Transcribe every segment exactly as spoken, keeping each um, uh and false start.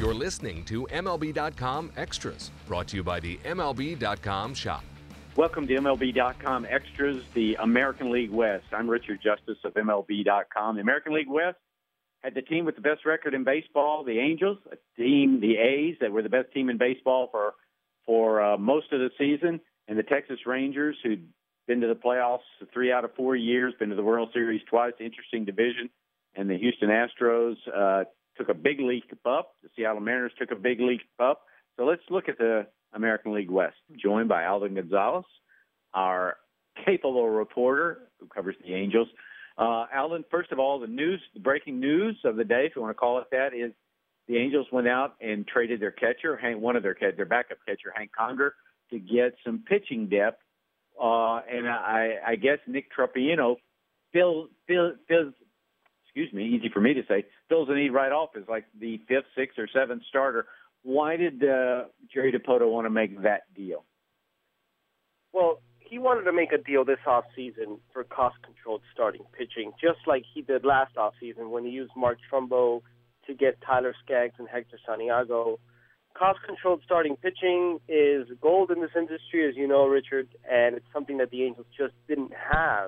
You're listening to M L B dot com Extras, brought to you by the M L B dot com shop. Welcome to M L B dot com Extras, the American League West. I'm Richard Justice of M L B dot com. The American League West had the team with the best record in baseball, the Angels, a team, the A's, that were the best team in baseball for for uh, most of the season, and the Texas Rangers, who'd been to the playoffs three out of four years, been to the World Series twice, interesting division, and the Houston Astros uh, took a big leap up. The Seattle Mariners took a big leap up. So let's look at the American League West, joined by Alden Gonzalez, our capable reporter who covers the Angels. Uh, Alden, first of all, the news, the breaking news of the day, if you want to call it that, is the Angels went out and traded their catcher, Hank, one of their their backup catcher, Hank Conger, to get some pitching depth. Uh, and I, I guess Nick Tropeano fills, fills, fills, excuse me, easy for me to say, fills the need right off as like the fifth, sixth, or seventh starter. Why did uh, Jerry Dipoto want to make that deal? Well, he wanted to make a deal this offseason for cost-controlled starting pitching, just like he did last offseason when he used Mark Trumbo to get Tyler Skaggs and Hector Santiago. Cost-controlled starting pitching is gold in this industry, as you know, Richard, and it's something that the Angels just didn't have.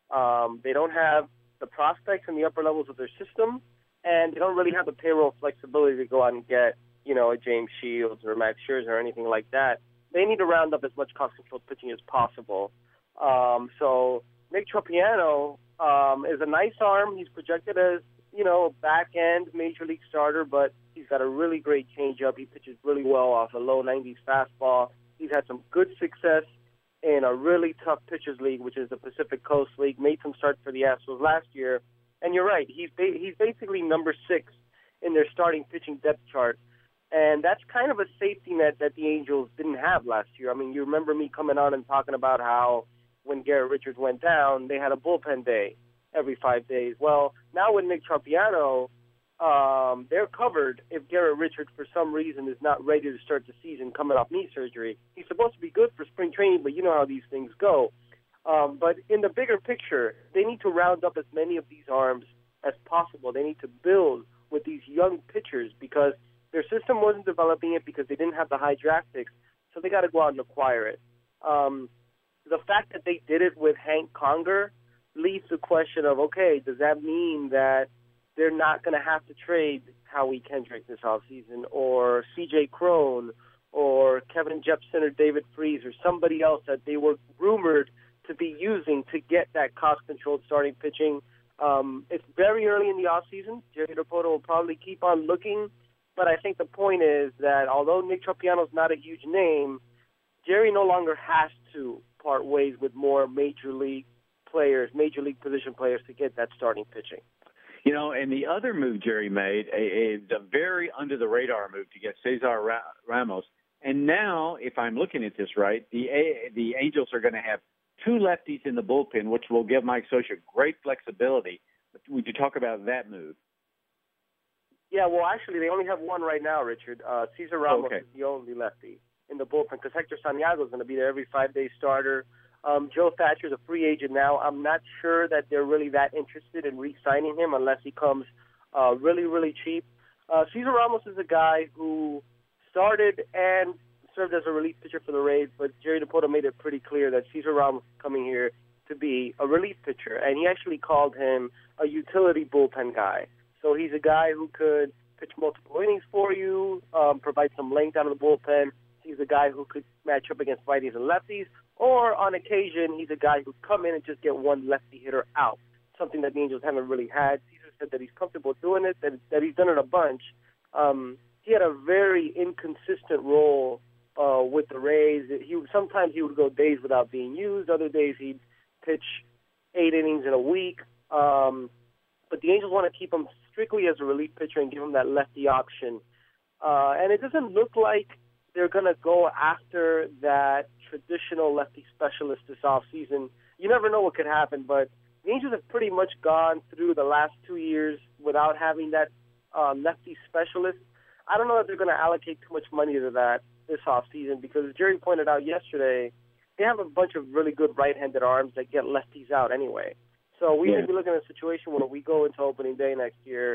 Um, they don't have the prospects in the upper levels of their system, and they don't really have the payroll flexibility to go out and get, you know, a James Shields or Max Scherzer or anything like that. They need to round up as much cost-controlled pitching as possible. Um, so Nick Tropeano um, is a nice arm. He's projected as, you know, back-end major league starter, but he's got a really great changeup. He pitches really well off a low nineties fastball. He's had some good success in a really tough pitchers league, which is the Pacific Coast League. Made some starts for the Astros last year. And you're right, he's ba- he's basically number six in their starting pitching depth chart. And that's kind of a safety net that the Angels didn't have last year. I mean, you remember me coming on and talking about how when Garrett Richards went down, they had a bullpen day every five days. Well, now with Nick Tropeano, um, they're covered if Garrett Richards, for some reason, is not ready to start the season coming off knee surgery. He's supposed to be good for spring training, but you know how these things go. Um, but in the bigger picture, they need to round up as many of these arms as possible. They need to build with these young pitchers because their system wasn't developing it because they didn't have the high draft picks, so they got to go out and acquire it. Um, the fact that they did it with Hank Conger leaves the question of, okay, does that mean that they're not going to have to trade Howie Kendrick this offseason or C J Cron or Kevin Jepsen or David Freese or somebody else that they were rumored to be using to get that cost-controlled starting pitching? Um, it's very early in the offseason. Jerry Dipoto will probably keep on looking. But I think the point is that although Nick Tropeano is not a huge name, Jerry no longer has to part ways with more major league players, major league position players to get that starting pitching. You know, and the other move Jerry made is a, a very under-the-radar move to get Cesar Ra- Ramos. And now, if I'm looking at this right, the A- the Angels are going to have two lefties in the bullpen, which will give Mike Scioscia great flexibility. Would you talk about that move? Yeah, well, actually, they only have one right now, Richard. Uh, Cesar Ramos okay. is the only lefty in the bullpen because Hector Santiago is going to be there every five-day starter. Um, Joe Thatcher's a free agent now. I'm not sure that they're really that interested in re-signing him unless he comes uh, really, really cheap. Uh, Cesar Ramos is a guy who started and served as a relief pitcher for the Rays, but Jerry Dipoto made it pretty clear that Cesar Ramos is coming here to be a relief pitcher, and he actually called him a utility bullpen guy. So he's a guy who could pitch multiple innings for you, um, provide some length out of the bullpen. He's a guy who could match up against righties and lefties. Or on occasion, he's a guy who'd come in and just get one lefty hitter out, something that the Angels haven't really had. Cesar said that he's comfortable doing it, that, that he's done it a bunch. Um, he had a very inconsistent role uh, with the Rays. He Sometimes he would go days without being used. Other days he'd pitch eight innings in a week. Um, but the Angels want to keep him strictly as a relief pitcher and give him that lefty option. Uh, and it doesn't look like they're going to go after that traditional lefty specialist this offseason. You never know what could happen, but the Angels have pretty much gone through the last two years without having that um, lefty specialist. I don't know if they're going to allocate too much money to that this offseason because, as Jerry pointed out yesterday, they have a bunch of really good right-handed arms that get lefties out anyway. So we yeah. may be looking at a situation where we go into opening day next year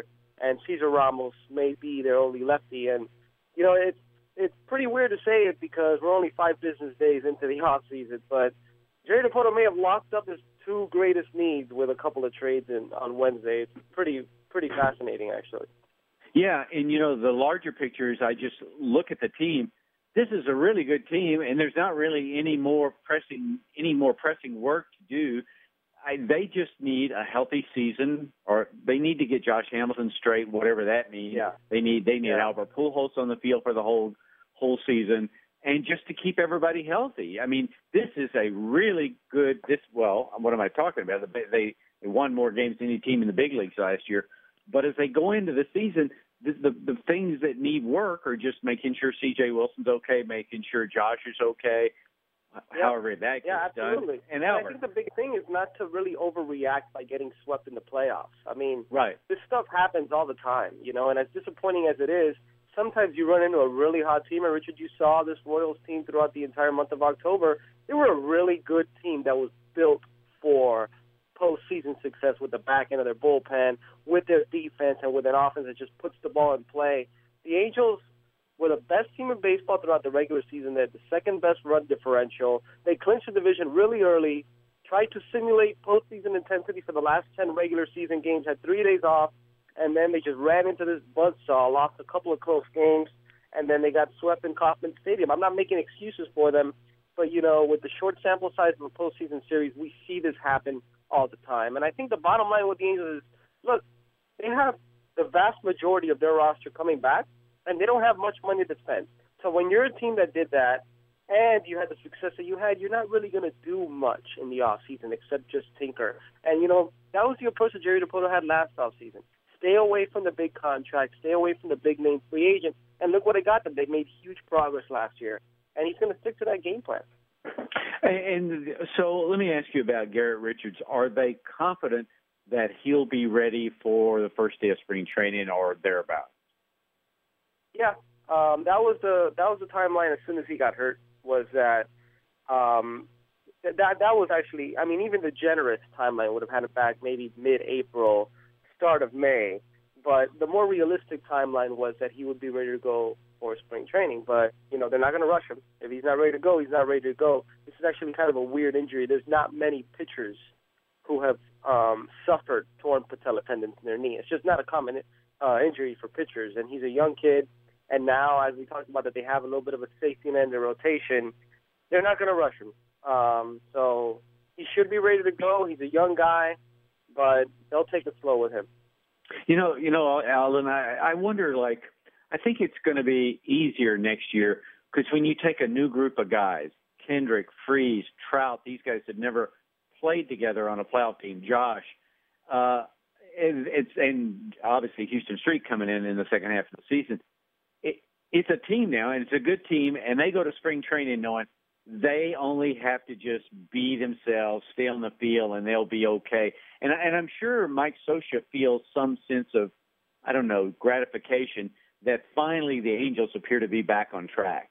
and Cesar Ramos may be their only lefty. And, you know, it's, it's pretty weird to say it because we're only five business days into the off season, but Jerry Dipoto may have locked up his two greatest needs with a couple of trades in, on Wednesday. It's pretty pretty fascinating, actually. Yeah, and, you know, the larger picture is I just look at the team. This is a really good team, and there's not really any more pressing any more pressing work to do. I, they just need a healthy season, or they need to get Josh Hamilton straight, whatever that means. Yeah. They need they need yeah. Albert Pujols on the field for the whole whole season, and just to keep everybody healthy. I mean, this is a really good. This well, what am I talking about? They they won more games than any team in the big leagues last year, but as they go into the season, the the, the things that need work are just making sure C J Wilson's okay, making sure Josh is okay. Yeah. However that gets yeah, absolutely. done. And, and Albert. I think the big thing is not to really overreact by getting swept in the playoffs. I mean, right. this stuff happens all the time, you know, and as disappointing as it is, sometimes you run into a really hot team. And, Richard, you saw this Royals team throughout the entire month of October. They were a really good team that was built for postseason success with the back end of their bullpen, with their defense, and with an offense that just puts the ball in play. The Angels were the best team in baseball throughout the regular season. They had the second best run differential. They clinched the division really early, tried to simulate postseason intensity for the last ten regular season games, had three days off, and then they just ran into this buzzsaw, lost a couple of close games, and then they got swept in Kauffman Stadium. I'm not making excuses for them, but, you know, with the short sample size of a postseason series, we see this happen all the time. And I think the bottom line with the Angels is, look, they have the vast majority of their roster coming back, and they don't have much money to spend. So when you're a team that did that and you had the success that you had, you're not really going to do much in the offseason except just tinker. And, you know, that was the approach that Jerry Dipoto had last offseason. Stay away from the big contracts, stay away from the big-name free agents, and look what it got them. They made huge progress last year, and he's going to stick to that game plan. And so let me ask you about Garrett Richards. Are they confident that he'll be ready for the first day of spring training or thereabouts? Yeah, um, that was the that was the timeline as soon as he got hurt. Was that um, that that was actually, I mean, even the generous timeline would have had it back maybe mid-April, start of May. But the more realistic timeline was that he would be ready to go for spring training. But, you know, they're not going to rush him. If he's not ready to go, he's not ready to go. This is actually kind of a weird injury. There's not many pitchers who have um, suffered torn patella tendons in their knee. It's just not a common uh, injury for pitchers. And he's a young kid. And now, as we talked about, that they have a little bit of a safety net in their rotation, they're not going to rush him. Um, so he should be ready to go. He's a young guy, but they'll take it slow with him. You know, you know, Alan, I, I wonder, like, I think it's going to be easier next year because when you take a new group of guys, Kendrick, Freese, Trout, these guys had never played together on a playoff team, Josh, uh, and, it's, and obviously Houston Street coming in in the second half of the season. It, it's a team now, and it's a good team, and they go to spring training knowing they only have to just be themselves, stay on the field, and they'll be okay. And, and I'm sure Mike Scioscia feels some sense of, I don't know, gratification that finally the Angels appear to be back on track.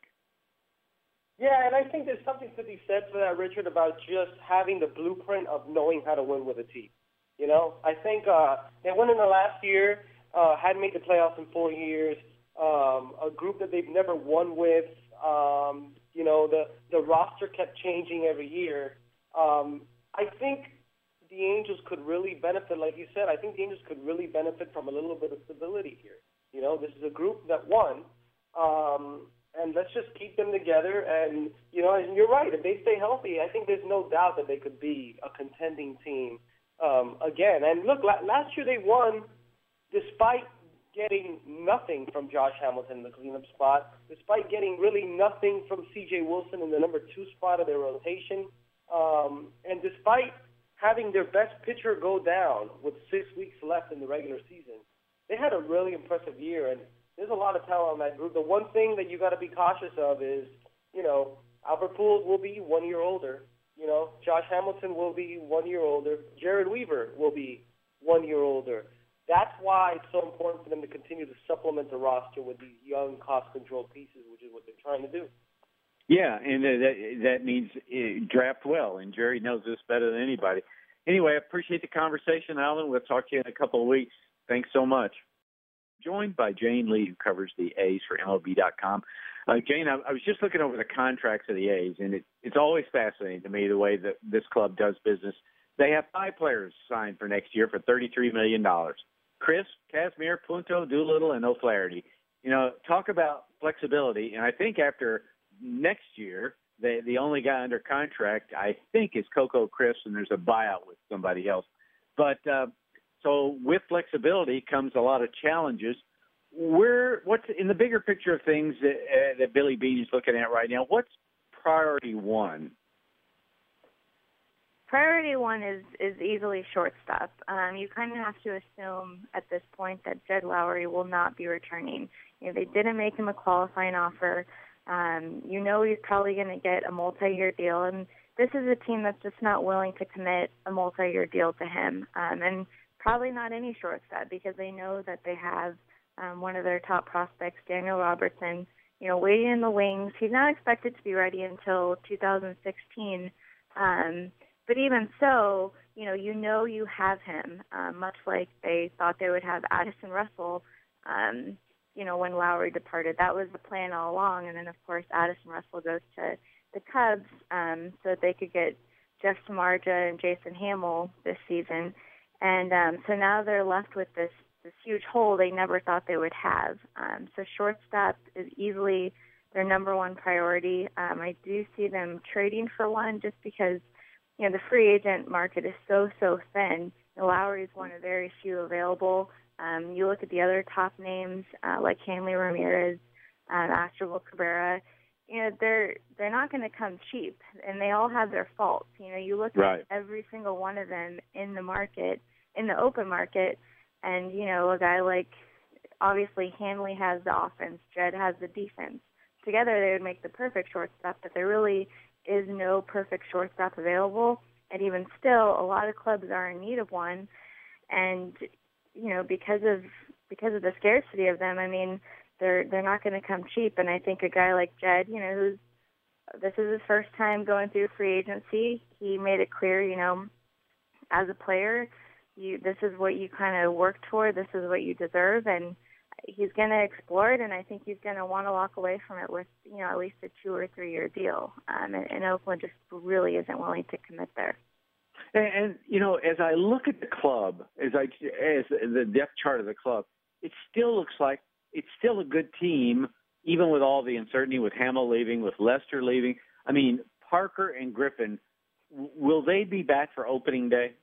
Yeah, and I think there's something to be said for that, Richard, about just having the blueprint of knowing how to win with a team. You know, I think uh, they went in the last year, uh, hadn't made the playoffs in four years, um, a group that they've never won with. Um, you know, the, the roster kept changing every year. Um, I think the Angels could really benefit, like you said, I think the Angels could really benefit from a little bit of stability here. You know, this is a group that won, um, and let's just keep them together. And, you know, and you're right, if they stay healthy, I think there's no doubt that they could be a contending team um, again. And, look, la- last year they won despite getting nothing from Josh Hamilton in the cleanup spot, despite getting really nothing from C J Wilson in the number two spot of their rotation, um, and despite having their best pitcher go down with six weeks left in the regular season. They had a really impressive year, and there's a lot of talent on that group. The one thing that you got to be cautious of is, you know, Albert Pujols will be one year older. You know, Josh Hamilton will be one year older. Jared Weaver will be one year older. That's why it's so important for them to continue to supplement the roster with these young, cost-controlled pieces, which is what they're trying to do. Yeah, and that that means uh, draft well, and Jerry knows this better than anybody. Anyway, I appreciate the conversation, Alan. We'll talk to you in a couple of weeks. Thanks so much. joined by Jane Lee, who covers the A's for M L B dot com. Uh, Jane, I, I was just looking over the contracts of the A's, and it, it's always fascinating to me the way that this club does business. They have five players signed for next year for thirty-three million dollars. Chris, Kazmir, Punto, Doolittle, and O'Flaherty. You know, talk about flexibility, and I think after next year, the the only guy under contract, I think, is Coco Chris, and there's a buyout with somebody else. But uh, so with flexibility comes a lot of challenges. Where, what's in the bigger picture of things that, uh, that Billy Beane is looking at right now? What's priority one? Priority one is, is easily shortstop. Um, you kind of have to assume at this point that Jed Lowry will not be returning. You know, they didn't make him a qualifying offer. Um, you know he's probably going to get a multi-year deal, and this is a team that's just not willing to commit a multi-year deal to him, um, and probably not any shortstop because they know that they have um, one of their top prospects, Daniel Robertson, you know, waiting in the wings. He's not expected to be ready until two thousand sixteen. Um, But even so, you know, you know you have him, um, much like they thought they would have Addison Russell, um, you know, when Lowry departed. That was the plan all along. And then, of course, Addison Russell goes to the Cubs um, so that they could get Jeff Samardzija and Jason Hamill this season. And um, so now they're left with this, this huge hole they never thought they would have. Um, so shortstop is easily their number one priority. Um, I do see them trading for one just because, you know, the free agent market is so, so thin. Lowry is one of very few available. Um, you look at the other top names uh, like Hanley Ramirez, um, Asdrubal Cabrera, you know, they're they're not going to come cheap, and they all have their faults. You know, you look right. at every single one of them in the market, in the open market, and, you know, a guy like, obviously Hanley has the offense, Jed has the defense. Together they would make the perfect shortstop, but there really is no perfect shortstop available, and even still, a lot of clubs are in need of one. And you know, because of because of the scarcity of them, I mean, they're they're not going to come cheap. And I think a guy like Jed, you know, who's this is his first time going through free agency. He made it clear, you know, as a player, you this is what you kind of worked for. This is what you deserve, and he's going to explore it, and I think he's going to want to walk away from it with, you know, at least a two or three year deal. Um, and, and Oakland just really isn't willing to commit there. And, and you know, as I look at the club, as I as the depth chart of the club, it still looks like it's still a good team, even with all the uncertainty, with Hamill leaving, with Lester leaving. I mean, Parker and Griffin, will they be back for opening day?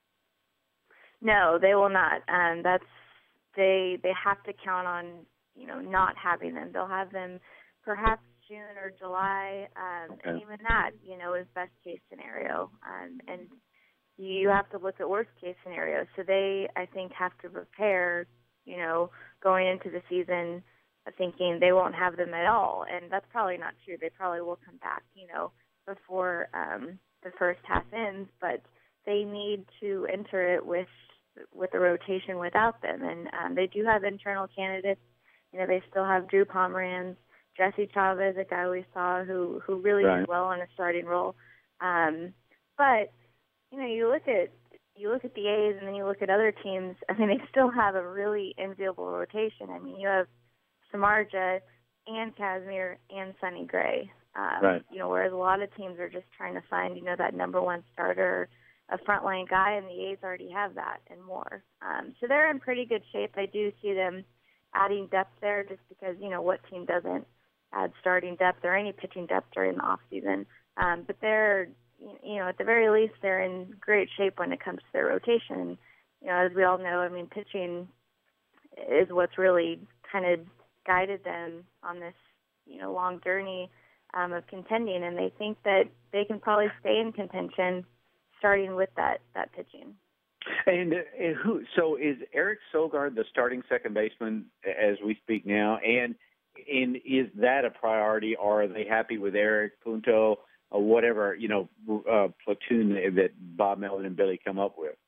No, they will not. Um, that's They they have to count on, you know, not having them. They'll have them perhaps June or July, um, okay. and even that, you know, is best case scenario. Um, and you have to look at worst case scenario. So they, I think, have to prepare, you know, going into the season, thinking they won't have them at all. And that's probably not true. They probably will come back, you know, before um, the first half ends. But they need to enter it with with the rotation without them. And um, they do have internal candidates. You know, they still have Drew Pomeranz, Jesse Chavez, a guy we saw who, who really right. did well in a starting role. Um, but, you know, you look at you look at the A's and then you look at other teams, I mean, they still have a really enviable rotation. I mean, you have Samardzija and Kazmir and Sonny Gray. Um, right. You know, whereas a lot of teams are just trying to find, you know, that number one starter, a frontline guy, and the A's already have that and more. Um, so they're in pretty good shape. I do see them adding depth there just because, you know, what team doesn't add starting depth or any pitching depth during the off season? Um, but they're, you know, at the very least, they're in great shape when it comes to their rotation. You know, as we all know, I mean, pitching is what's really kind of guided them on this, you know, long journey um, of contending, and they think that they can probably stay in contention starting with that, that pitching. And, and who? So is Eric Sogard the starting second baseman as we speak now? And and is that a priority, or are they happy with Eric, Punto, or whatever, you know, uh, platoon that Bob Melvin and Billy come up with?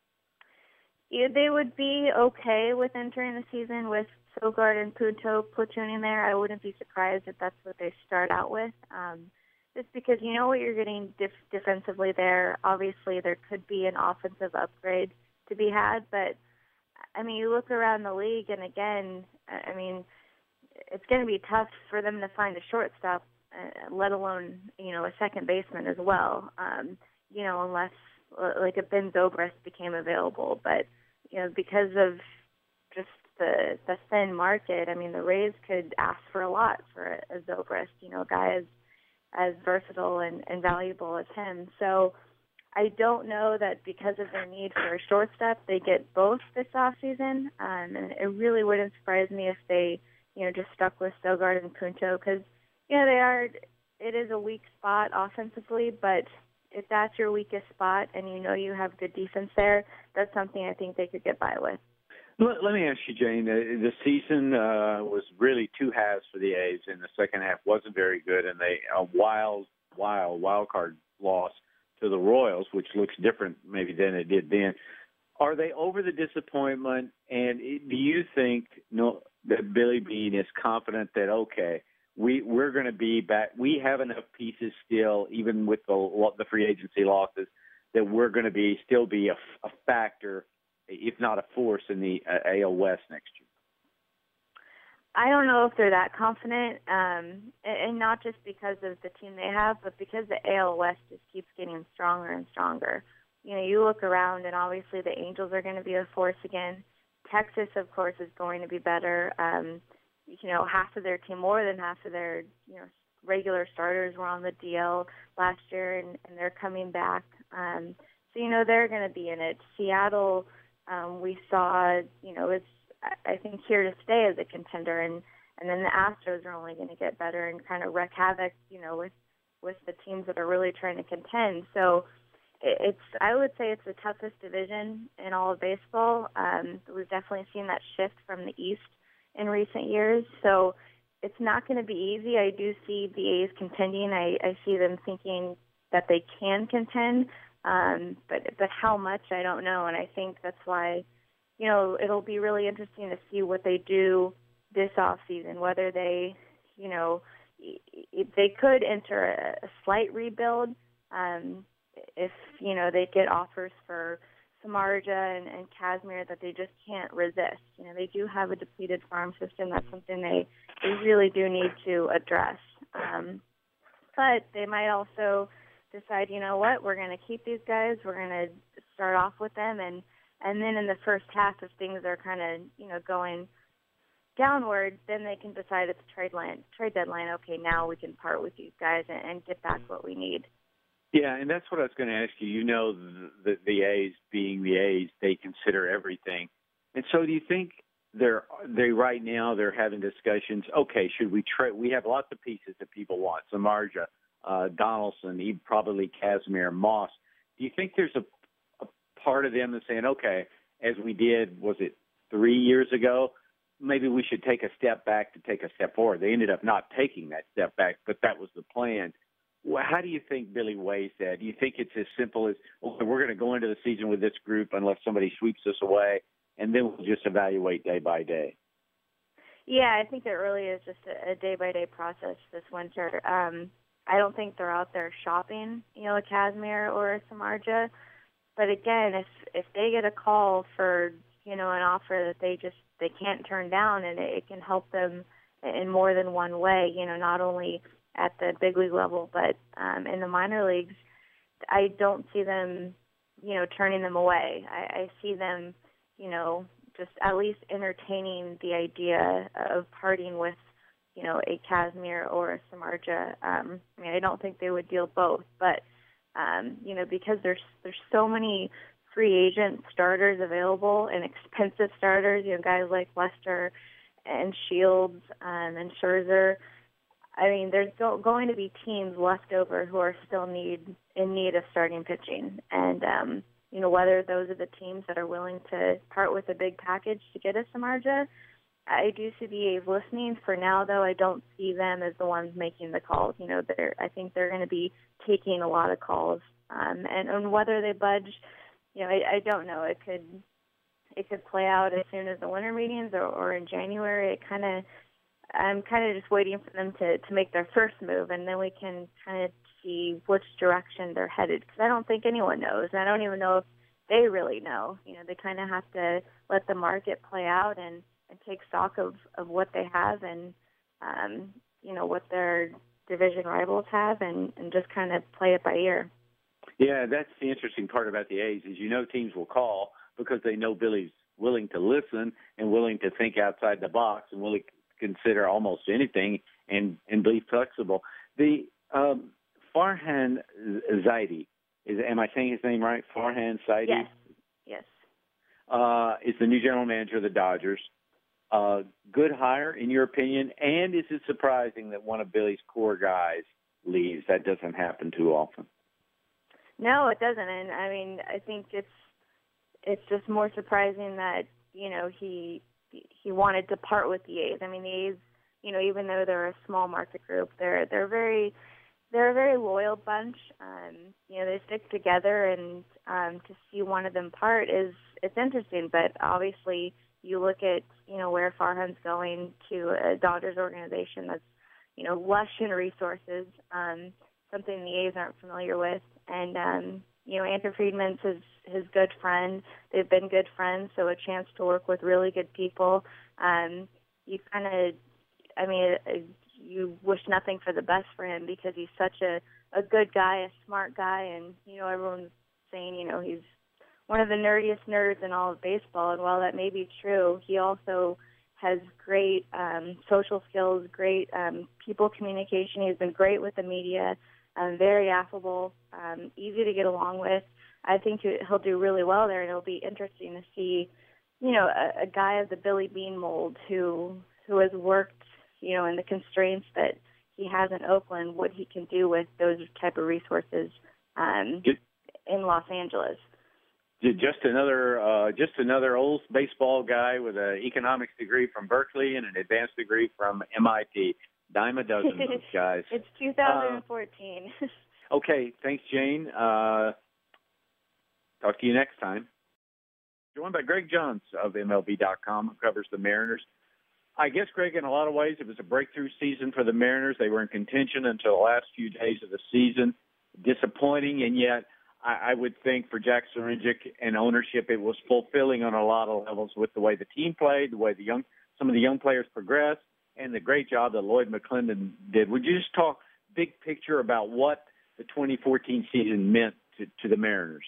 Yeah, they would be okay with entering the season with Sogard and Punto platooning there. I wouldn't be surprised if that's what they start out with. Um, Just because you know what you're getting def- defensively there. Obviously, there could be an offensive upgrade to be had, but I mean, you look around the league, and again, I mean, it's going to be tough for them to find a shortstop, uh, let alone, you know, a second baseman as well, um, you know, unless, uh, like, a Ben Zobrist became available. But, you know, because of just the the thin market, I mean, the Rays could ask for a lot for a, a Zobrist, you know, a guy as, as versatile and, and valuable as him. So I don't know that because of their need for a shortstop, they get both this offseason. Um, and it really wouldn't surprise me if they, you know, just stuck with Sogard and Punto because, you know, they are, it is a weak spot offensively, but if that's your weakest spot and you know you have good defense there, that's something I think they could get by with. Let, let me ask you, Jane, uh, the season uh, was really two halves for the A's, and the second half wasn't very good, and they a wild, wild, wild card loss to the Royals, which looks different maybe than it did then. Are they over the disappointment, and do you think no, that Billy Beane is confident that, okay, we, we're going to be back, we have enough pieces still, even with the, the free agency losses, that we're going to be still be a, a factor, if not a force, in the uh, A L West next year? I don't know if they're that confident, um, and not just because of the team they have, but because the A L West just keeps getting stronger and stronger. You know, you look around, and obviously the Angels are going to be a force again. Texas, of course, is going to be better. Um, you know, half of their team, more than half of their, you know, regular starters were on the D L last year, and, and they're coming back. Um, so, you know, they're going to be in it. Seattle, um, we saw, you know, it's, I think, here to stay as a contender, and, and then the Astros are only going to get better and kind of wreak havoc, you know, with, with the teams that are really trying to contend. So it, it's, I would say it's the toughest division in all of baseball. Um, we've definitely seen that shift from the East in recent years. So it's not going to be easy. I do see the A's contending. I, I see them thinking that they can contend, um, but but how much, I don't know. And I think that's why, you know, it'll be really interesting to see what they do this off season, whether they, you know, they could enter a, a slight rebuild um, if, you know, they get offers for Samardzija and, and Kazmir that they just can't resist. You know, they do have a depleted farm system. That's something they, they really do need to address. Um, but they might also decide, you know what, we're going to keep these guys. We're going to start off with them, and And then in the first half, if things are kind of, you know, going downward, then they can decide at the trade line, trade deadline, okay, now we can part with these guys and, and get back what we need. Yeah, and that's what I was going to ask you. You know, the, the, the A's being the A's, they consider everything. And so do you think they're, they right now they're having discussions, okay, should we trade? We have lots of pieces that people want, Samardzija, uh, Donaldson, even probably Kazmir, Moss. Do you think there's a part of them that's saying, okay, as we did, was it three years ago, maybe we should take a step back to take a step forward. They ended up not taking that step back, but that was the plan. Well, how do you think Billy weighs that? Do you think it's as simple as, okay, we're going to go into the season with this group unless somebody sweeps us away, and then we'll just evaluate day by day? Yeah, I think it really is just a, a day-by-day process this winter. Um, I don't think they're out there shopping, you know, a Kazmir or a Samardzija. But again, if if they get a call for, you know, an offer that they just they can't turn down, and it, it can help them in more than one way, you know, not only at the big league level but um, in the minor leagues, I don't see them, you know, turning them away. I, I see them, you know, just at least entertaining the idea of parting with, you know, a Kazmir or a Samardzija. Um, I mean, I don't think they would deal both, but Um, you know, because there's there's so many free agent starters available and expensive starters, you know, guys like Lester and Shields um, and Scherzer. I mean, there's go- going to be teams left over who are still need in need of starting pitching. And, um, you know, whether those are the teams that are willing to part with a big package to get a Samardzija, I do see the A's listening. For now, though, I don't see them as the ones making the calls. You know, they're, I think they're going to be taking a lot of calls. Um, and, and whether they budge, you know, I, I don't know. It could it could play out as soon as the winter meetings or, or in January. It kind of, I'm kind of just waiting for them to, to make their first move, and then we can kind of see which direction they're headed. Because I don't think anyone knows. I don't even know if they really know. You know, they kind of have to let the market play out and, and take stock of, of what they have and, um, you know, what their division rivals have and, and just kind of play it by ear. Yeah, that's the interesting part about the A's is you know teams will call because they know Billy's willing to listen and willing to think outside the box and willing to consider almost anything and, and be flexible. The um, Farhan Zaidi, is am I saying his name right? Farhan Zaidi? Yes. Yes. Uh, is the new general manager of the Dodgers. Uh, good hire, in your opinion, and is it surprising that one of Billy's core guys leaves? That doesn't happen too often. No, it doesn't. And I mean, I think it's it's just more surprising that, you know, he he wanted to part with the A's. I mean, the A's, you know, even though they're a small market group, they're they're very they're a very loyal bunch. Um, you know, they stick together, and um, to see one of them part is it's interesting. But obviously, you look at, you know, where Farhan's going to a Dodgers organization that's, you know, lush in resources, um, something the A's aren't familiar with. And, um, you know, Andrew Friedman's his, his good friend. They've been good friends, so a chance to work with really good people. Um, you kind of, I mean, you wish nothing for the best for him because he's such a, a good guy, a smart guy, and, you know, everyone's saying, you know, he's one of the nerdiest nerds in all of baseball. And while that may be true, he also has great um, social skills, great um, people communication. He's been great with the media. Um, very affable, um, easy to get along with. I think he'll do really well there, and it'll be interesting to see, you know, a, a guy of the Billy Beane mold who who has worked, you know, in the constraints that he has in Oakland, what he can do with those type of resources um, in Los Angeles. Just another, uh, just another old baseball guy with an economics degree from Berkeley and an advanced degree from M I T. Dime a dozen of those guys. It's two thousand fourteen. Uh, okay, thanks, Jane. Uh, talk to you next time. Joined by Greg Johns of M L B dot com, who covers the Mariners. I guess, Greg, in a lot of ways, it was a breakthrough season for the Mariners. They were in contention until the last few days of the season. Disappointing, and yet I, I would think for Jack Surincic and ownership, it was fulfilling on a lot of levels with the way the team played, the way the young some of the young players progressed, and the great job that Lloyd McClendon did. Would you just talk big picture about what the twenty fourteen season meant to, to the Mariners?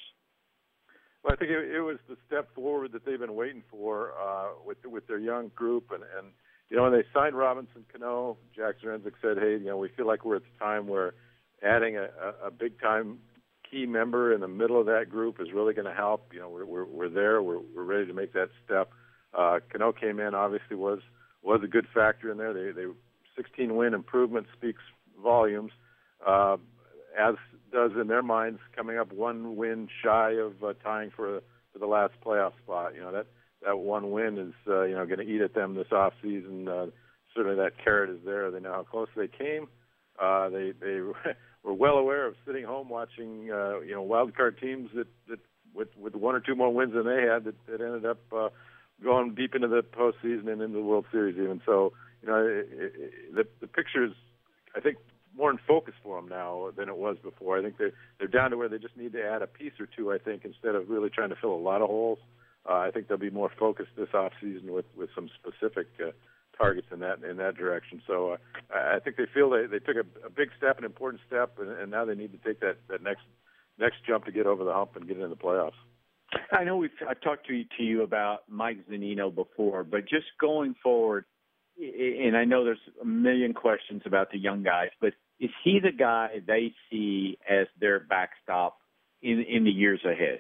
Well, I think it, it was the step forward that they've been waiting for uh, with with their young group. And, and, you know, when they signed Robinson Cano, Jack Surincic said, hey, you know, we feel like we're at the time where adding a, a, a big-time key member in the middle of that group is really going to help. You know, we're, we're, we're there. We're, we're ready to make that step. Uh, Cano came in, obviously was – was a good factor in there. They, they sixteen win improvement speaks volumes, uh, as does in their minds coming up one win shy of uh, tying for for the last playoff spot. You know, that that one win is uh, you know going to eat at them this off season. Uh, certainly, that carrot is there. They know how close they came. Uh, they they were well aware of sitting home watching uh, you know wild card teams that, that with with one or two more wins than they had that, that ended up. Uh, going deep into the postseason and into the World Series even. So, you know, it, it, the, the picture is, I think, more in focus for them now than it was before. I think they're, they're down to where they just need to add a piece or two, I think, instead of really trying to fill a lot of holes. Uh, I think they'll be more focused this offseason with, with some specific uh, targets in that in that direction. So uh, I think they feel they, they took a, a big step, an important step, and, and now they need to take that, that next next jump to get over the hump and get into the playoffs. I know we've I've talked to you, to you about Mike Zunino before, but just going forward, and I know there's a million questions about the young guys, but is he the guy they see as their backstop in in the years ahead?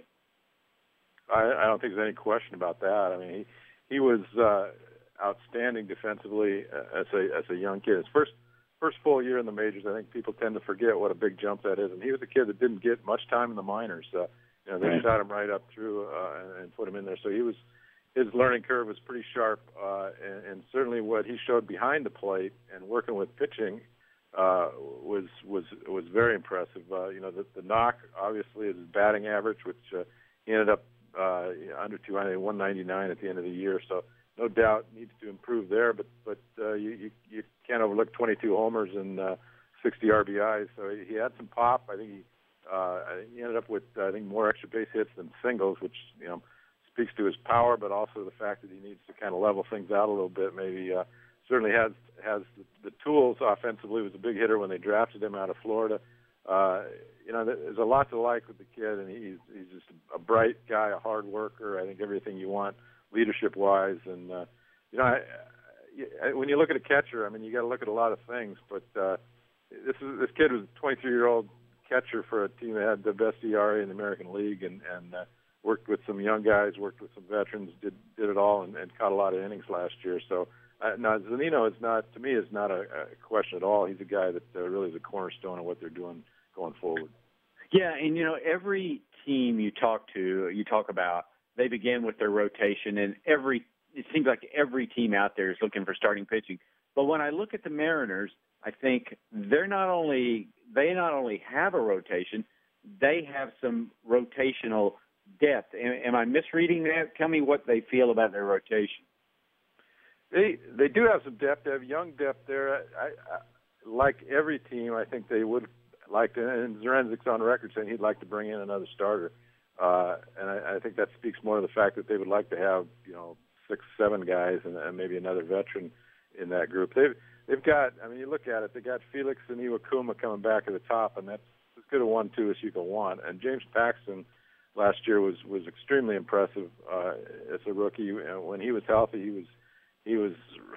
I, I don't think there's any question about that. I mean, he he was uh, outstanding defensively as a as a young kid. His first first full year in the majors, I think people tend to forget what a big jump that is. And he was a kid that didn't get much time in the minors. Uh, You know, they right. shot him right up through uh, and, and put him in there. So he was, his learning curve was pretty sharp, uh, and, and certainly what he showed behind the plate and working with pitching uh, was was was very impressive. Uh, you know, the, the knock obviously is his batting average, which uh, he ended up uh, under two hundred, one ninety-nine at the end of the year. So no doubt needs to improve there. But but uh, you, you you can't overlook twenty-two homers and uh, sixty R B Is. So he, he had some pop. I think he Uh, he ended up with, I think, more extra base hits than singles, which, you know, speaks to his power, but also the fact that he needs to kind of level things out a little bit. Maybe uh, certainly has has the, the tools offensively. He was a big hitter when they drafted him out of Florida. Uh, you know, there's a lot to like with the kid, and he's he's just a bright guy, a hard worker. I think everything you want leadership-wise, and uh, you know, I, I, when you look at a catcher, I mean, you got to look at a lot of things. But uh, this is this kid was a twenty-three-year-old catcher for a team that had the best E R A in the American League, and and uh, worked with some young guys, worked with some veterans, did did it all, and, and caught a lot of innings last year. So uh, now Zunino is not, to me, is not a, a question at all. He's a guy that uh, really is a cornerstone of what they're doing going forward. Yeah, and you know, every team you talk to, you talk about, they begin with their rotation, and every it seems like every team out there is looking for starting pitching. But when I look at the Mariners, I think they're not only they not only have a rotation, they have some rotational depth. Am, am I misreading that? Tell me what they feel about their rotation. They they do have some depth. They have young depth there. I, I, like every team, I think they would like to, and Zerenzik's on record saying he'd like to bring in another starter. Uh, and I, I think that speaks more to the fact that they would like to have, you know, six, seven guys and, and maybe another veteran in that group. They've they've got, I mean, you look at it, they got Felix and Iwakuma coming back at the top, and that's as good a one two as you can want. And James Paxton last year was was extremely impressive uh, as a rookie. And when he was healthy, he was he was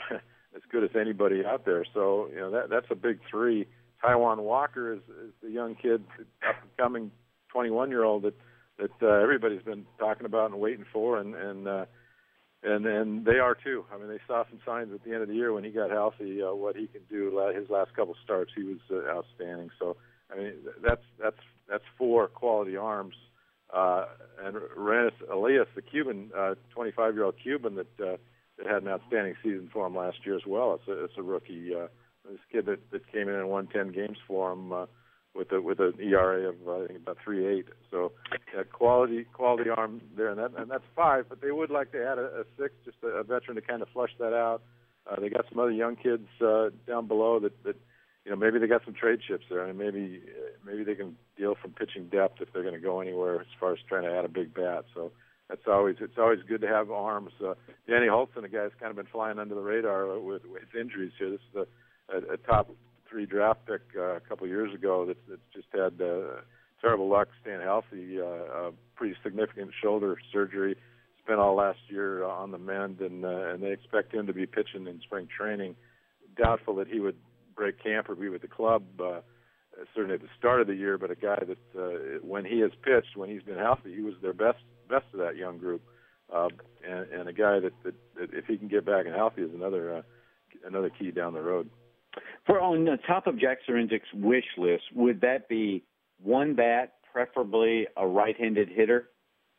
as good as anybody out there. So, you know, that that's a big three. Taijuan Walker is, is the young kid, up and coming twenty-one-year-old that that uh, everybody's been talking about and waiting for, and and uh, and and they are too. I mean, they saw some signs at the end of the year when he got healthy, uh, what he can do. His last couple starts, he was uh, outstanding. So, I mean, that's that's that's four quality arms. Uh, and Renes Elias, the Cuban, uh, twenty-five-year-old Cuban that uh, that had an outstanding season for him last year as well. It's a, it's a rookie. Uh, this kid that, that came in and won ten games for him. Uh, with a with an E R A of uh, I think about three eight, so uh, quality quality arm there, and that and that's five. But they would like to add a, a six, just a, a veteran to kind of flush that out. Uh, they got some other young kids uh, down below that, that you know maybe they got some trade chips there, and maybe maybe they can deal from pitching depth if they're going to go anywhere as far as trying to add a big bat. So that's always it's always good to have arms. Uh, Danny Holtzen, a guy that's kind of been flying under the radar with, with injuries here. This is a, a, a top three draft pick uh, a couple of years ago that's, that's just had uh, terrible luck staying healthy, uh, a pretty significant shoulder surgery, spent all last year uh, on the mend, and uh, and they expect him to be pitching in spring training. Doubtful that he would break camp or be with the club, uh, certainly at the start of the year, but a guy that uh, when he has pitched, when he's been healthy, he was their best best of that young group, uh, and, and a guy that, that, that if he can get back and healthy is another uh, another key down the road. For on the top of Jack Zerenzik's wish list, would that be one bat, preferably a right-handed hitter?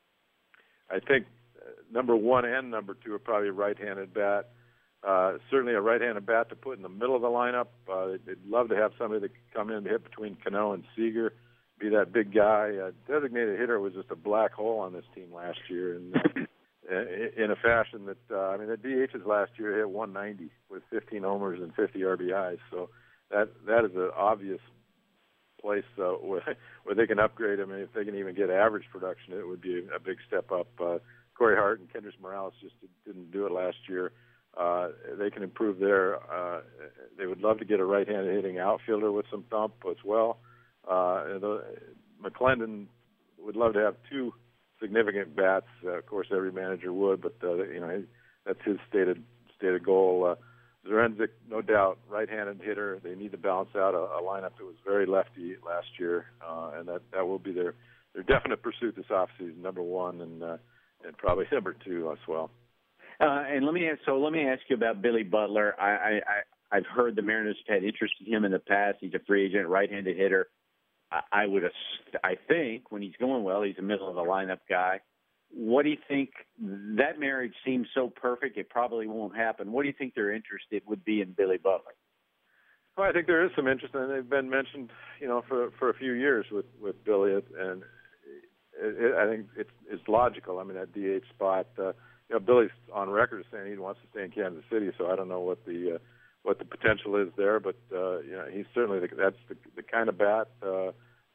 I think uh, number one and number two are probably a right-handed bat. Uh, certainly a right-handed bat to put in the middle of the lineup. Uh, they'd, they'd love to have somebody that could come in and hit between Cano and Seager, be that big guy. Uh, designated hitter was just a black hole on this team last year, and uh, in a fashion that, uh, I mean, the D H's last year hit one ninety with fifteen homers and fifty R B Is. So that that is an obvious place uh, where, where they can upgrade. I mean, if they can even get average production, it would be a big step up. Uh, Corey Hart and Kendrys Morales just didn't do it last year. Uh, they can improve there. Uh, they would love to get a right-handed hitting outfielder with some thump as well. Uh, and the, McClendon would love to have two significant bats. Uh, of course, every manager would, but uh, you know that's his stated stated goal. Uh, Zerenzik, no doubt, right-handed hitter. They need to balance out a, a lineup that was very lefty last year, uh, and that, that will be their their definite pursuit this offseason. Number one, and uh, and probably number two as well. Uh, and let me ask, so let me ask you about Billy Butler. I, I, I I've heard the Mariners had interest in him in the past. He's a free agent, right-handed hitter. I would, I think, when he's going well, he's a middle of the lineup guy. What do you think? That marriage seems so perfect, it probably won't happen. What do you think their interest it would be in Billy Butler? Well, I think there is some interest, and they've been mentioned, you know, for for a few years with with Billy, and it, it, I think it's it's logical. I mean, that D H spot, uh, you know, Billy's on record saying he wants to stay in Kansas City, so I don't know what the uh, what the potential is there, but uh, you know, he's certainly the, that's the, the kind of bat uh,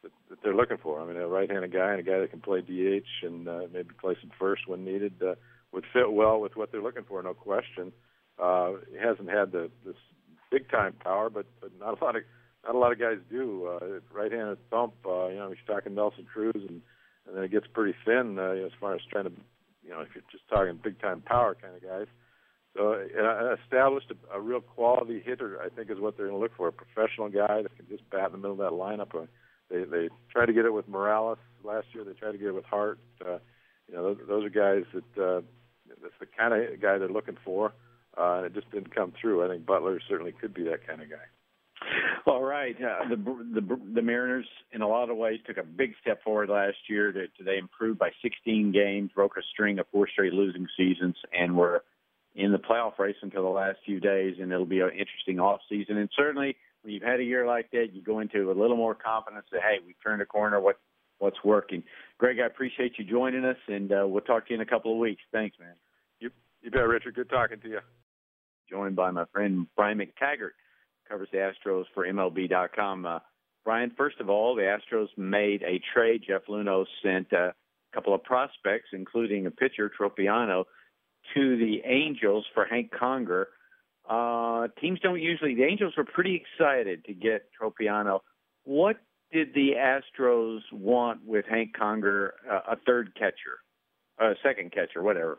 that, that they're looking for. I mean, a right-handed guy and a guy that can play D H and uh, maybe play some first when needed uh, would fit well with what they're looking for, no question. Uh, he hasn't had the this big-time power, but, but not a lot of not a lot of guys do. Uh, right-handed thump, uh, you know, he's talking Nelson Cruz, and, and then it gets pretty thin uh, you know, as far as trying to, you know, if you're just talking big-time power kind of guys. So uh, established a, a real quality hitter, I think, is what they're going to look for, a professional guy that can just bat in the middle of that lineup. They they tried to get it with Morales last year. They tried to get it with Hart. Uh, you know, those, those are guys that uh, that's the kind of guy they're looking for, uh, and it just didn't come through. I think Butler certainly could be that kind of guy. All right. Uh, the, the the Mariners, in a lot of ways, took a big step forward last year. To, to they improved by sixteen games, broke a string of four straight losing seasons, and were in the playoff race until the last few days, and it'll be an interesting off season. And certainly, when you've had a year like that, you go into a little more confidence that, hey, we've turned a corner, what, what's working. Greg, I appreciate you joining us, and uh, we'll talk to you in a couple of weeks. Thanks, man. You, you bet, Richard. Good talking to you. Joined by my friend Brian McTaggart, covers the Astros for M L B dot com. Uh, Brian, first of all, the Astros made a trade. Jeff Luhnow sent uh, a couple of prospects, including a pitcher, Tropiano, to the Angels for Hank Conger. Uh, teams don't usually – the Angels were pretty excited to get Tropiano. What did the Astros want with Hank Conger, uh, a third catcher, a second catcher, whatever?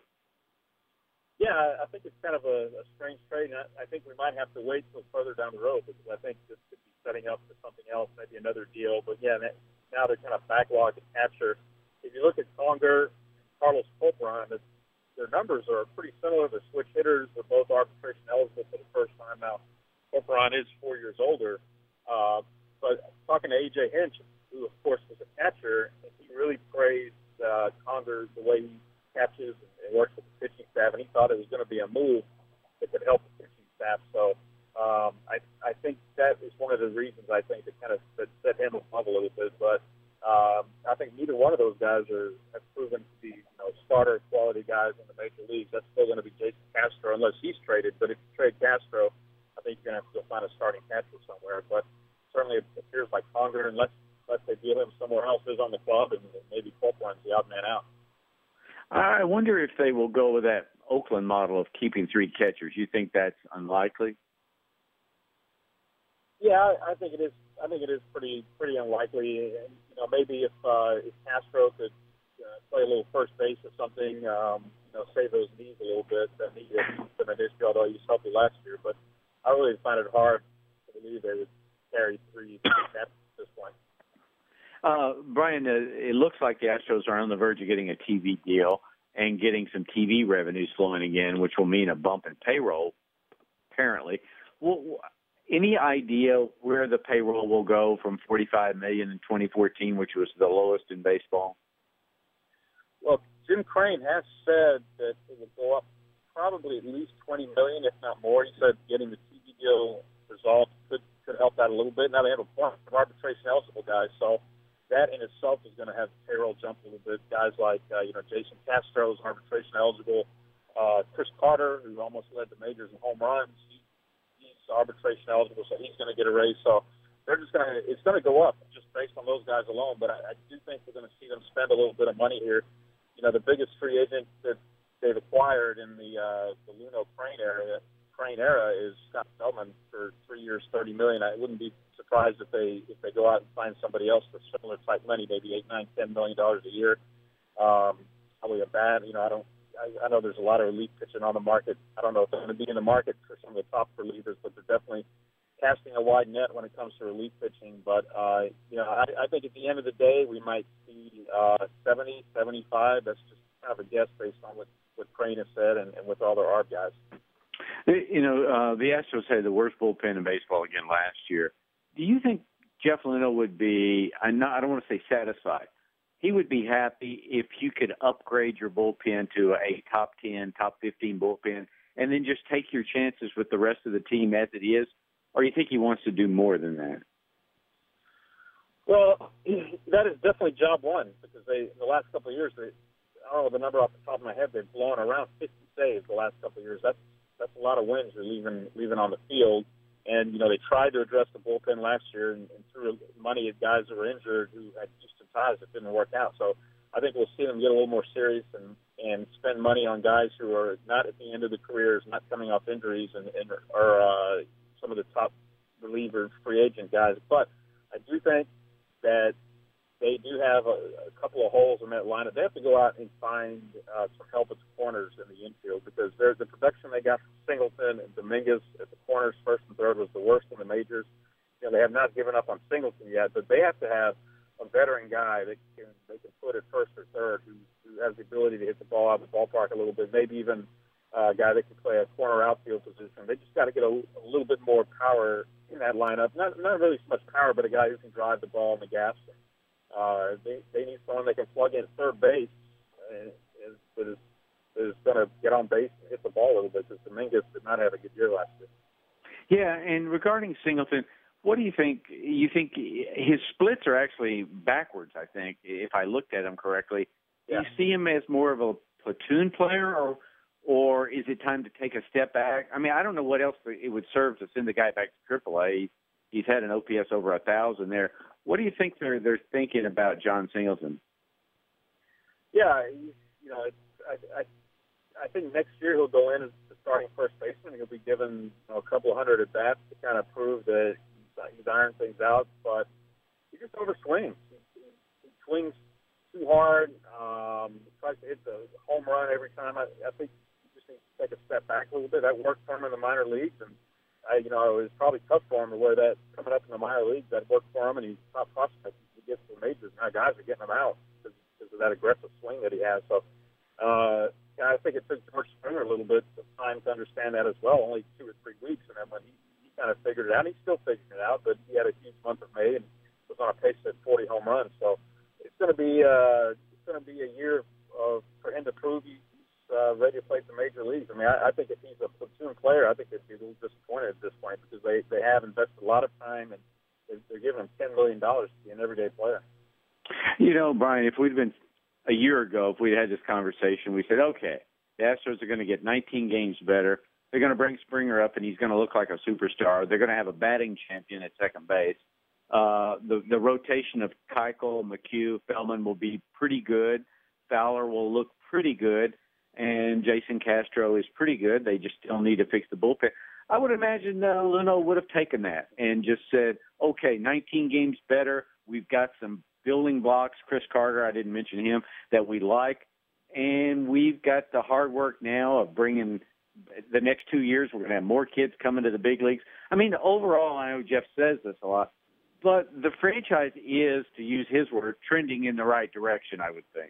Yeah, I think it's kind of a, a strange trade, and I, I think we might have to wait until further down the road because I think this could be setting up for something else, maybe another deal. But, yeah, now they're kind of backlogged at catcher. If you look at Conger, Carlos Corcoran, it's their numbers are pretty similar. They're switch hitters. They're both arbitration eligible for the first time now. Corcoran is four years older. Uh, but talking to A J Hinch, who, of course, was a catcher, and he really praised uh, Conger, the way he catches and, and works with the pitching staff, and he thought it was going to be a move that could help the pitching staff. So um, I, I think that is one of the reasons, I think, that kind of that set him above a little bit. But um, I think neither one of those guys are, have proven to be you know, starter quality guys in the major leagues. That's still going to be Jason Castro unless he's traded. But if you trade Castro, I think you're going to have to go find a starting catcher somewhere. But certainly it appears like Conger, unless, unless they deal him somewhere else, is on the club, and maybe Corcoran's the odd man out. I wonder if they will go with that Oakland model of keeping three catchers. You think that's unlikely? Yeah, I, I think it is. I think it is pretty pretty unlikely. And, you know, maybe if uh, if Castro could uh, play a little first base or something, um, you know, save those knees a little bit, then he has been an issue. Although he was healthy last year, but I really find it hard to believe they would carry three catchers at this point. Uh, Brian, uh, it looks like the Astros are on the verge of getting a T V deal and getting some T V revenues flowing again, which will mean a bump in payroll, apparently. Well, any idea where the payroll will go from forty-five million dollars in twenty fourteen, which was the lowest in baseball? Well, Jim Crane has said that it will go up probably at least twenty million dollars, if not more. He said getting the T V deal resolved could, could help that a little bit. Now they have a bunch of arbitration-eligible guys, so that in itself is going to have the payroll jump a little bit. Guys like, uh, you know, Jason Castro is arbitration eligible. Uh, Chris Carter, who almost led the majors in home runs, he, he's arbitration eligible, so he's going to get a raise. So they're just going to, it's going to go up just based on those guys alone. But I, I do think we're going to see them spend a little bit of money here. You know, the biggest free agent that they've acquired in the uh, the Luhnow Crane era, Crane era is Scott Feldman for three years, thirty million dollars. I wouldn't be surprised if they if they go out and find somebody else for similar type money, maybe eight, nine, ten million dollars a year. Um, probably a bad, you know, I don't. I, I know there's a lot of relief pitching on the market. I don't know if they're going to be in the market for some of the top relievers, but they're definitely casting a wide net when it comes to relief pitching. But uh, you know, I, I think at the end of the day, we might see uh, seventy, seventy-five. That's just kind of a guess based on what what Crane has said and, and with all their arb guys. You know, uh, the Astros had the worst bullpen in baseball again last year. Do you think Jeff Luhnow would be, I'm not, I don't want to say satisfied, he would be happy if you could upgrade your bullpen to a top ten, top fifteen bullpen and then just take your chances with the rest of the team as it is? Or do you think he wants to do more than that? Well, that is definitely job one because they, in the last couple of years, they, I don't know the number off the top of my head, they've blown around fifty saves the last couple of years. That's That's a lot of wins you're leaving leaving on the field. And, you know, they tried to address the bullpen last year and, and threw money at guys that were injured who had Houston ties that didn't work out. So I think we'll see them get a little more serious and, and spend money on guys who are not at the end of their careers, not coming off injuries, and, and are uh, some of the top reliever free agent guys. But I do think that they do have a, a couple of holes in that lineup. They have to go out and find uh, some help at the corners in the infield, because there's the production they got from Singleton and Dominguez at the corners, first and third, was the worst in the majors. You know, they have not given up on Singleton yet, but they have to have a veteran guy that can they can put at first or third, who, who has the ability to hit the ball out of the ballpark a little bit, maybe even uh, a guy that can play a corner outfield position. They just got to get a, a little bit more power in that lineup. Not not really so much power, but a guy who can drive the ball in the gaps. Uh, they they need someone they can plug in at third base, and, and that is, is going to get on base and hit the ball a little bit, because Dominguez did not have a good year last year. Yeah, and regarding Singleton, what do you think? You think his splits are actually backwards, I think, if I looked at him correctly. Yeah. Do you see him as more of a platoon player, or or is it time to take a step back? I mean, I don't know what else it would serve to send the guy back to triple A. He's had an O P S over a thousand there. What do you think they're they're thinking about John Singleton? Yeah, you know, it's, I, I I think next year he'll go in as the starting first baseman. He'll be given, you know, a couple of hundred at bats to kind of prove that he's, he's ironed things out. But he just overswings. He, he, he swings too hard. Um, he tries to hit the home run every time. I, I think he just needs to take a step back a little bit. That worked for him in the minor leagues, and I, you know, it was probably tough for him to wear that coming up in the minor leagues. That worked for him, and he's top prospect. He gets to the majors, now guys are getting him out because, because of that aggressive swing that he has. So, uh, yeah, I think it took George Springer a little bit of time to understand that as well. Only two or three weeks, and then when he, he kind of figured it out, he's still figuring it out. But he had a huge month of May and was on a pace at forty home runs. So it's going to be uh, it's going to be a year of for him to prove he's uh, ready to play the major leagues. I mean, I, I think if he's a platoon player, I think they'd be a little disappointed at this point, because they they have invested a lot of time and they're, they're giving him ten million dollars to be an everyday player. You know, Brian, if we'd been a year ago, if we'd had this conversation, we said, okay, the Astros are going to get nineteen games better. They're going to bring Springer up, and he's going to look like a superstar. They're going to have a batting champion at second base. Uh, the, the rotation of Keuchel, McHugh, Feldman will be pretty good. Fowler will look pretty good, and Jason Castro is pretty good. They just still need to fix the bullpen. I would imagine uh, Luno would have taken that and just said, okay, nineteen games better. We've got some building blocks, Chris Carter, I didn't mention him, that we like. And we've got the hard work now of bringing the next two years, we're going to have more kids coming to the big leagues. I mean, overall, I know Jeff says this a lot, but the franchise is, to use his word, trending in the right direction, I would think.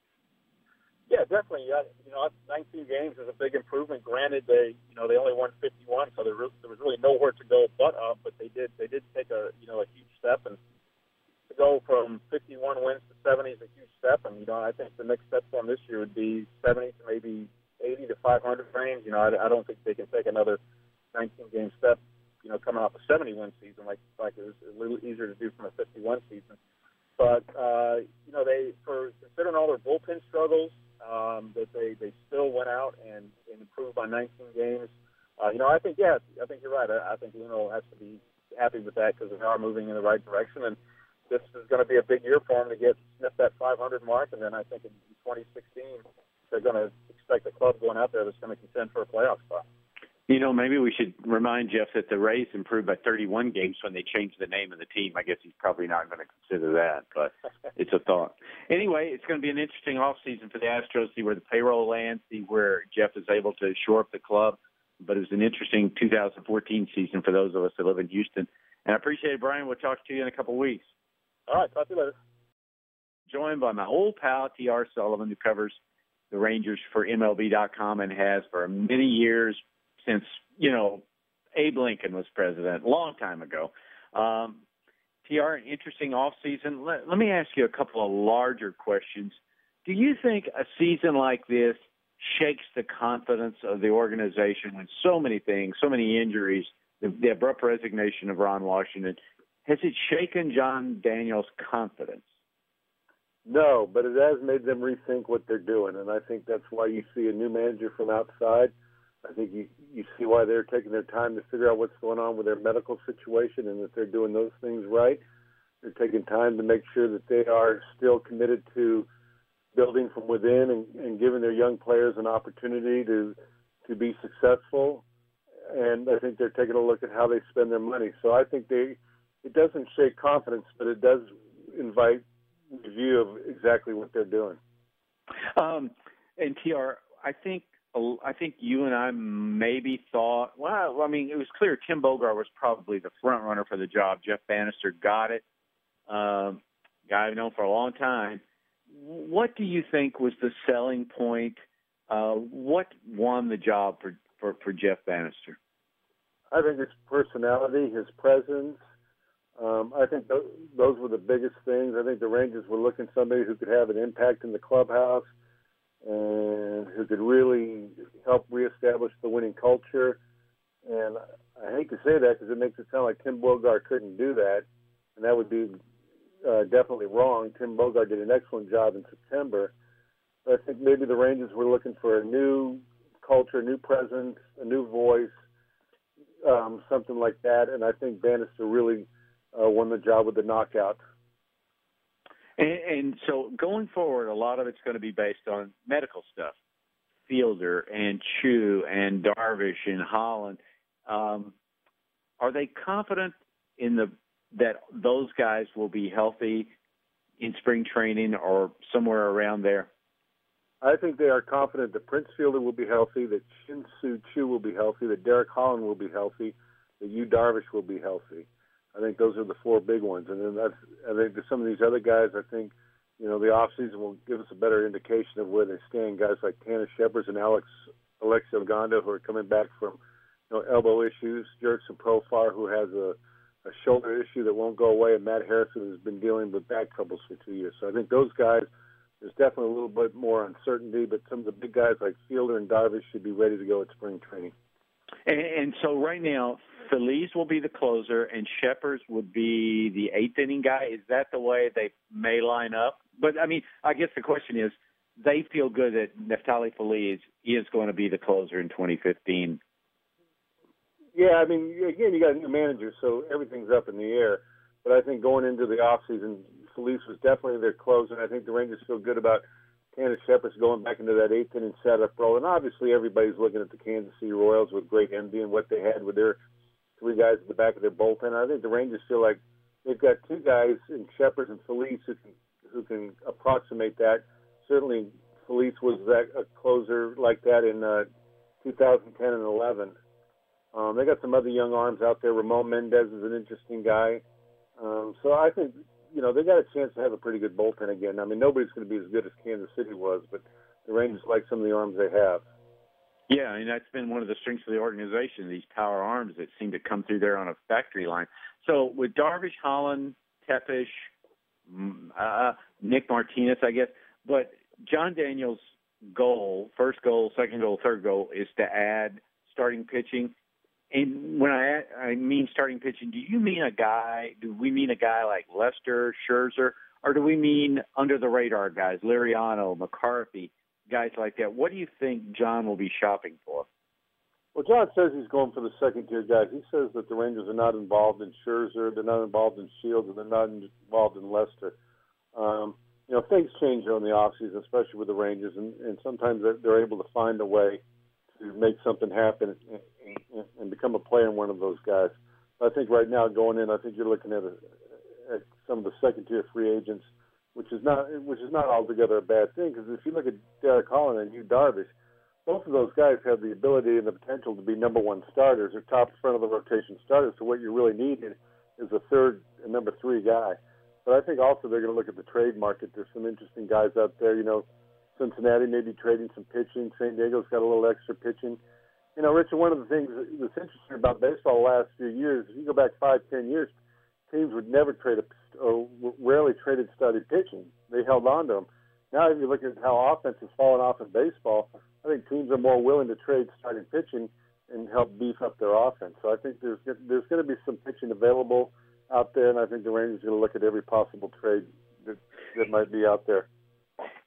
Yeah, definitely. Uh, you know, nineteen games is a big improvement. Granted, they, you know, they only won fifty-one, so there, re- there was really nowhere to go but up. But they did, they did take a, you know, a huge step, and to go from fifty-one wins to seventy is a huge step. And you know, I think the next step for them this year would be seventy to maybe eighty to five hundred range. You know, I, I don't think they can take another nineteen game step. You know, coming off a seventy-win season, like like it was a little easier to do from a fifty-one season. But uh, you know, they, for considering all their bullpen struggles, um, that they, they still went out and, and improved by nineteen games. Uh, you know, I think yeah, I think you're right. I, I think Luno has to be happy with that, because they are moving in the right direction, and this is going to be a big year for them to get sniff that five hundred mark. And then I think in twenty sixteen they're going to expect a club going out there that's going to contend for a playoff spot. You know, maybe we should remind Jeff that the Rays improved by thirty-one games when they changed the name of the team. I guess he's probably not going to consider that, but it's a thought. Anyway, it's going to be an interesting offseason for the Astros, see where the payroll lands, see where Jeff is able to shore up the club. But it was an interesting two thousand fourteen season for those of us that live in Houston. And I appreciate it, Brian. We'll talk to you in a couple of weeks. All right, talk to you later. Joined by my old pal, T R. Sullivan, who covers the Rangers for M L B dot com and has for many years, since, you know, Abe Lincoln was president, a long time ago. Um, T R, an interesting offseason. Let, let me ask you a couple of larger questions. Do you think a season like this shakes the confidence of the organization when so many things, so many injuries, the, the abrupt resignation of Ron Washington, has it shaken John Daniels' confidence? No, but it has made them rethink what they're doing, and I think that's why you see a new manager from outside. I think you, you see why they're taking their time to figure out what's going on with their medical situation and that they're doing those things right. They're taking time to make sure that they are still committed to building from within and, and giving their young players an opportunity to to be successful. And I think they're taking a look at how they spend their money. So I think they it doesn't shake confidence, but it does invite review of exactly what they're doing. Um, and T R, I think I think you and I maybe thought, well, I mean, it was clear Tim Bogart was probably the front runner for the job. Jeff Bannister got it. Um, guy I've known for a long time. What do you think was the selling point? Uh, what won the job for, for, for Jeff Bannister? I think his personality, his presence. Um, I think th- those were the biggest things. I think the Rangers were looking for somebody who could have an impact in the clubhouse and who could really help reestablish the winning culture. And I hate to say that because it makes it sound like Tim Bogart couldn't do that, and that would be uh, definitely wrong. Tim Bogart did an excellent job in September. But I think maybe the Rangers were looking for a new culture, a new presence, a new voice, um, something like that. And I think Bannister really uh, won the job with the knockout. And, and so going forward, a lot of it's going to be based on medical stuff. Fielder and Chu and Darvish and Holland. Um, are they confident in the that those guys will be healthy in spring training or somewhere around there? I think they are confident that Prince Fielder will be healthy, that Shin-Soo Choo will be healthy, that Derek Holland will be healthy, that Yu Darvish will be healthy. I think those are the four big ones. And then that's, I think some of these other guys, I think, you know, the offseason will give us a better indication of where they stand. Guys like Tanner Shepard and Alex Alexi Ogando, who are coming back from, you know, elbow issues. Jurickson Profar, who has a, a shoulder issue that won't go away, and Matt Harrison has been dealing with back troubles for two years. So I think those guys, there's definitely a little bit more uncertainty, but some of the big guys like Fielder and Darvish should be ready to go at spring training. And, and so right now, Feliz will be the closer, and Shepard would be the eighth inning guy. Is that the way they may line up? But, I mean, I guess the question is, they feel good that Neftali Feliz is going to be the closer in twenty fifteen. Yeah, I mean, again, you got a new manager, so everything's up in the air. But I think going into the offseason, Feliz was definitely their closer, and I think the Rangers feel good about Tanner Shepard going back into that eighth inning setup role. And obviously everybody's looking at the Kansas City Royals with great envy and what they had with their three guys at the back of their bullpen. I think the Rangers feel like they've got two guys in Shepard and Feliz who can, who can approximate that. Certainly Feliz was that a closer like that in uh, two thousand ten and eleven. Um, they got some other young arms out there. Ramon Mendez is an interesting guy. Um, so I think, you know, they got a chance to have a pretty good bullpen again. I mean, nobody's going to be as good as Kansas City was, but the Rangers like some of the arms they have. Yeah, and that's been one of the strengths of the organization, these power arms that seem to come through there on a factory line. So with Darvish, Holland, Tepesh, uh, Nick Martinez, I guess, but John Daniels' goal, first goal, second goal, third goal, is to add starting pitching. And when I I mean starting pitching, do you mean a guy, do we mean a guy like Lester, Scherzer, or do we mean under-the-radar guys, Liriano, McCarthy, guys like that? What do you think John will be shopping for? Well, John says he's going for the second-tier guys. He says that the Rangers are not involved in Scherzer, they're not involved in Shields, and they're not involved in Lester. Um, you know, things change in the offseason, especially with the Rangers, and, and sometimes they're, they're able to find a way to make something happen and, and, and become a player in one of those guys. I think right now going in, I think you're looking at, a, at some of the second-tier free agents, which is not which is not altogether a bad thing. Because if you look at Derek Holland and Yu Darvish, both of those guys have the ability and the potential to be number one starters or top front of the rotation starters. So what you really need is a third and number three guy. But I think also they're going to look at the trade market. There's some interesting guys out there. You know, Cincinnati may be trading some pitching. San Diego's got a little extra pitching. You know, Richard, one of the things that's interesting about baseball the last few years, if you go back five, ten years, teams would never trade a, or rarely traded starting pitching. They held on to them. Now, if you look at how offense has fallen off in baseball, I think teams are more willing to trade starting pitching and help beef up their offense. So I think there's there's going to be some pitching available out there, and I think the Rangers are going to look at every possible trade that, that might be out there.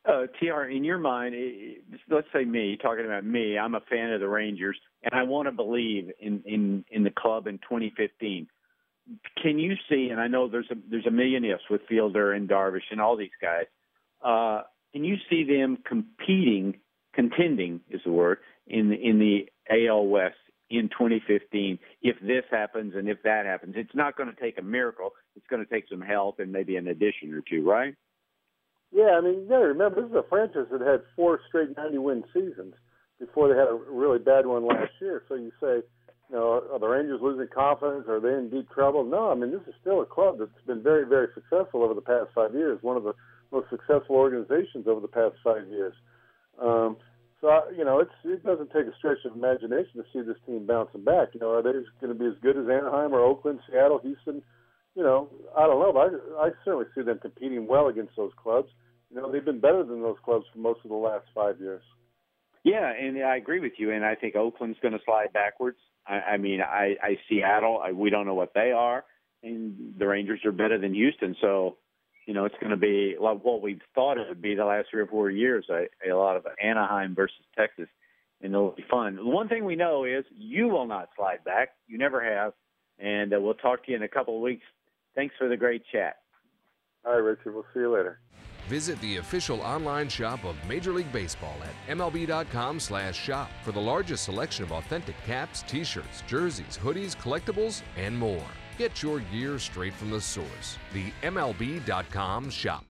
Uh, T R, in your mind, it, let's say me, talking about me, I'm a fan of the Rangers, and I want to believe in, in, in the club in twenty fifteen. Can you see, and I know there's a, there's a million ifs with Fielder and Darvish and all these guys, uh, can you see them competing, contending is the word, in, in the A L West in twenty fifteen if this happens and if that happens? It's not going to take a miracle. It's going to take some help and maybe an addition or two, right? Yeah, I mean, you got to remember, this is a franchise that had four straight ninety-win seasons before they had a really bad one last year. So you say, you know, are the Rangers losing confidence? Are they in deep trouble? No, I mean, this is still a club that's been very, very successful over the past five years, one of the most successful organizations over the past five years. Um, so, I, you know, it's, it doesn't take a stretch of imagination to see this team bouncing back. You know, are they going to be as good as Anaheim or Oakland, Seattle, Houston? You know, I don't know, but I, I certainly see them competing well against those clubs. You know, they've been better than those clubs for most of the last five years. Yeah, and I agree with you, and I think Oakland's going to slide backwards. I, I mean, I, I Seattle, I, we don't know what they are, and the Rangers are better than Houston. So, you know, it's going to be like what we've thought it would be the last three or four years, a, a lot of Anaheim versus Texas, and it'll be fun. The one thing we know is you will not slide back. You never have, and uh, we'll talk to you in a couple of weeks. Thanks for the great chat. All right, Richard. We'll see you later. Visit the official online shop of Major League Baseball at M L B dot com slash shop for the largest selection of authentic caps, t-shirts, jerseys, hoodies, collectibles, and more. Get your gear straight from the source. The M L B dot com shop.